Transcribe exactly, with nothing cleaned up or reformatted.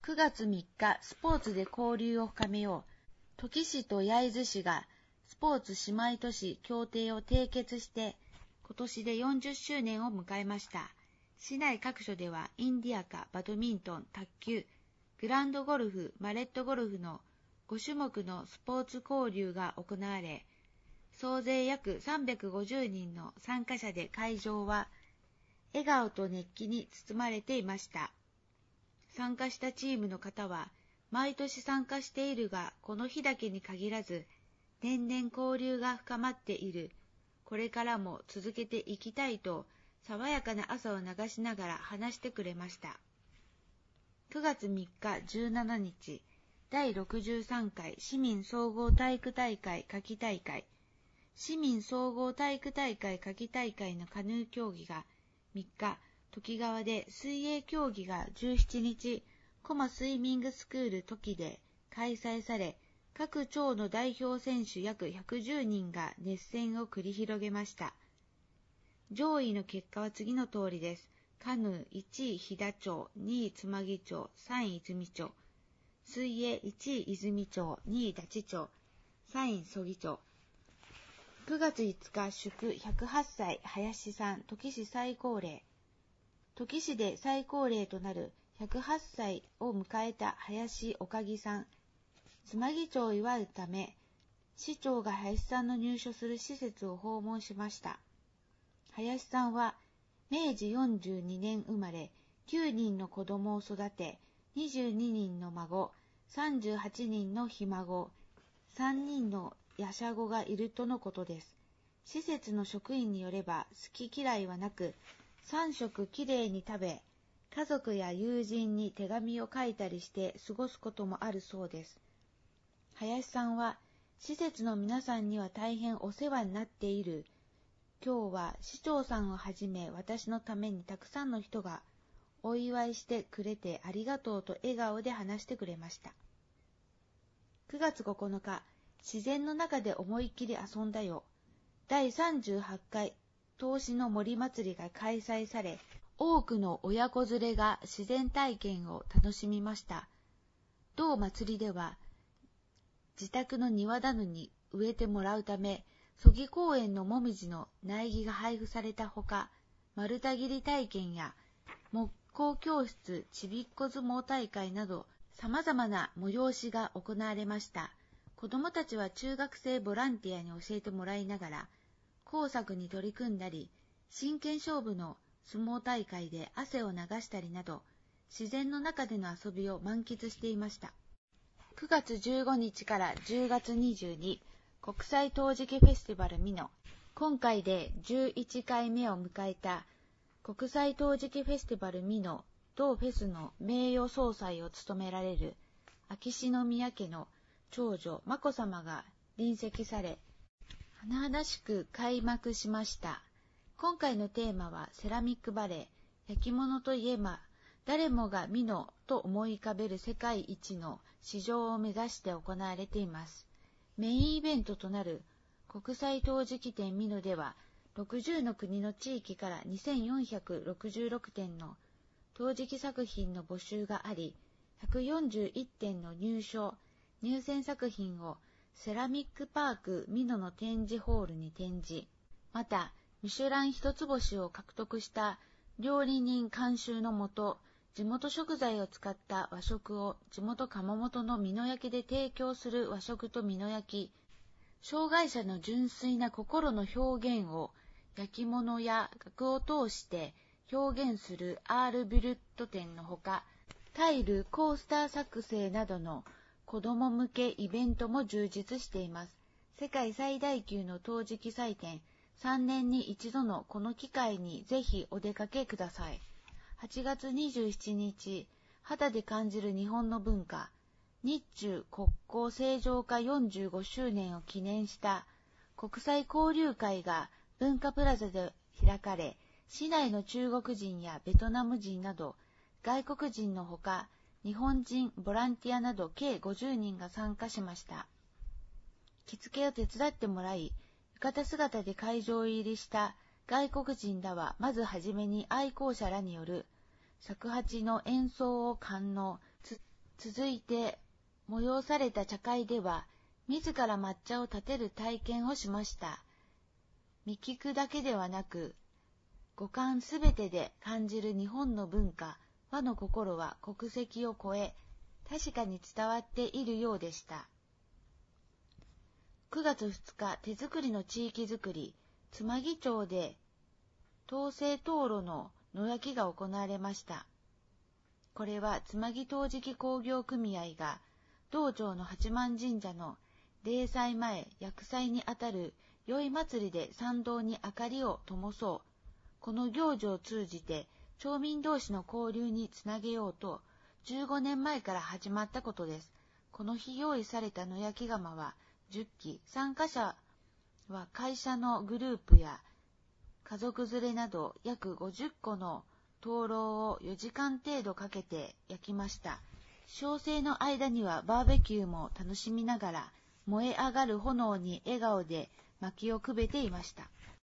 くがつみっか、スポーツで交流を深めよう。土岐市と焼津市がスポーツ姉妹都市協定を締結して、今年でよんじゅっしゅうねんを迎えました。市内各所ではインディアカ、バドミントン、卓球、グランドゴルフ、マレットゴルフのごしゅもくのスポーツ交流が行われ、総勢約さんびゃくごじゅうにんの参加者で会場は笑顔と熱気に包まれていました。参加したチームの方は、毎年参加しているが、この日だけに限らず、年々交流が深まっている。これからも続けていきたいと、爽やかな朝を流しながら話してくれました。くがつみっかじゅうしちにち、だいろくじゅうさんかい市民総合体育大会夏季大会。市民総合体育大会夏季大会のカヌー競技がみっか、土岐川で水泳競技がじゅうしちにち、コマスイミングスクール土岐で開催され、各町の代表選手約ひゃくじゅうにんが熱戦を繰り広げました。上位の結果は次の通りです。カヌーいちい飛騨町、にいつまぎ町、さんい泉町。水泳いちい泉町、にい伊達町、さんい曽木町。くがついつか祝ひゃくはっさい林さん、土岐市最高齢。土岐市で最高齢となるひゃくはっさいを迎えた林おかぎさん。つまぎ町を祝うため、市長が林さんの入所する施設を訪問しました。林さんはめいじよんじゅうにねん生まれ、きゅうにんの子供を育て、にじゅうににんの孫、さんじゅうはちにんのひ孫、さんにんのやしゃごがいるとのことです。施設の職員によれば、好き嫌いはなく、さんしょくきれいに食べ、家族や友人に手紙を書いたりして過ごすこともあるそうです。林さんは、施設の皆さんには大変お世話になっている。今日は市長さんをはじめ私のためにたくさんの人がお祝いしてくれてありがとうと笑顔で話してくれました。くがつここのか、自然の中で思いっきり遊んだよ。だいさんじゅうはちかい東市の森祭りが開催され、多くの親子連れが自然体験を楽しみました。同祭りでは、自宅の庭などに植えてもらうため、曽木公園のもみじの苗木が配布されたほか、丸太切り体験や木工教室、ちびっこ相撲大会など、様々な催しが行われました。子どもたちは中学生ボランティアに教えてもらいながら、工作に取り組んだり、真剣勝負の相撲大会で汗を流したりなど、自然の中での遊びを満喫していました。くがつじゅうごにちからじゅうがつにじゅうに、国際陶磁器フェスティバル美濃。今回でじゅういっかいめを迎えた国際陶磁器フェスティバル美濃同フェスの名誉総裁を務められる秋篠宮家の長女眞子さまが臨席され、華々しく開幕しました。今回のテーマはセラミックバレエ、焼き物といえば誰もが美濃と思い浮かべる世界一の市場を目指して行われています。メインイベントとなる国際陶磁器展美濃では、ろくじゅうの国の地域からにせんよんひゃくろくじゅうろくてんの陶磁器作品の募集があり、ひゃくよんじゅういってんの入賞、入選作品をセラミックパーク美濃の展示ホールに展示。また、ミシュラン一つ星を獲得した料理人監修のもと、地元食材を使った和食を地元窯元の美濃焼で提供する和食と美濃焼、障害者の純粋な心の表現を焼き物や額を通して表現するアール・ビュルット展のほか、タイル、コースター作成などの子ども向けイベントも充実しています。世界最大級の陶磁器祭典、さんねんに一度のこの機会にぜひお出かけください。はちがつにじゅうしちにち、肌で感じる日本の文化、日中国交正常化よんじゅうごしゅうねんを記念した国際交流会が文化プラザで開かれ、市内の中国人やベトナム人など外国人のほか、日本人ボランティアなど計ごじゅうにんが参加しました。着付けを手伝ってもらい、浴衣姿で会場入りした外国人らは、まずはじめに愛好者らによる尺八の演奏を堪能。 続いて、催された茶会では、自ら抹茶を立てる体験をしました。見聞くだけではなく、五感すべてで感じる日本の文化、和の心は国籍を超え、確かに伝わっているようでした。くがつふつか、手作りの地域づくり、つまぎ町で、東西灯籠の野焼きが行われました。これは、つまぎ陶磁器工業組合が、道町の八幡神社の例祭前、薬祭にあたる宵祭りで参道に明かりを灯そう。この行事を通じて、町民同士の交流につなげようと、じゅうごねんまえから始まったことです。この日用意された野焼き窯はじゅっき、参加者は会社のグループや家族連れなど約ごじゅっこの灯籠をよじかん程度かけて焼きました。焼成の間にはバーベキューも楽しみながら、燃え上がる炎に笑顔で薪をくべていました。